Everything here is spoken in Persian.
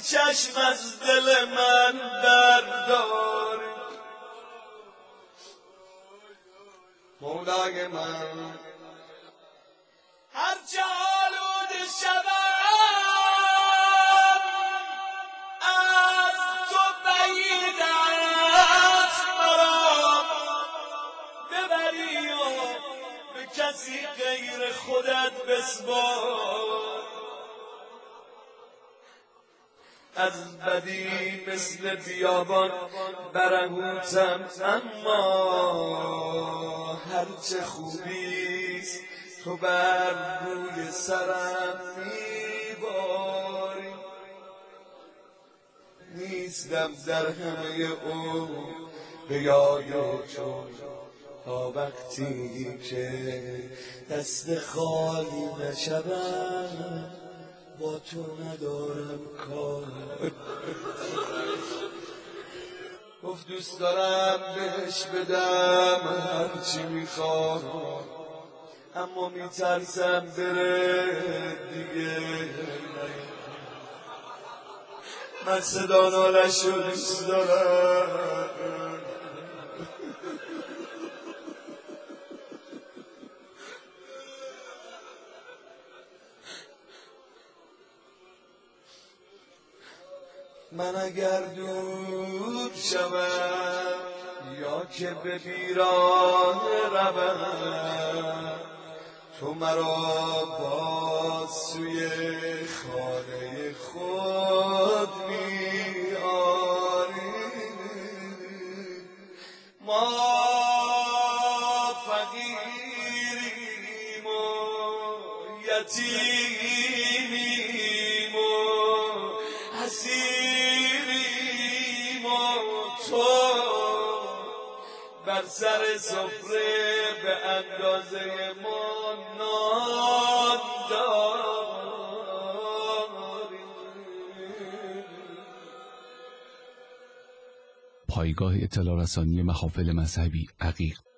چشم از دل من برداری مولای من. هرچه آلوده شدم از تو بعید است مرا، ببری و به کسی غیر خودت بسپار. از بدی مثل بیابان برهوتم، اما هرچه خوبیست تو بر روی سرم میباری. نیستم در همه او به یاد تو تا وقتی که دست خالی نشوم با تو ندارم کار. گفت دوست دارم بهش بدم هرچی میخواد، اما میترسم بره دیگه. من صدا نالش رو دوست دارم. من اگر دور شوم یا که به بیراه روم، تو مرا باز سوی خانه خود میاری. ما فقیریم و یتیمیم و اسیریم و تو بر سر سفره به اندازه ما نان داری. پایگاه اطلاع رسانی محافل مذهبی عقیق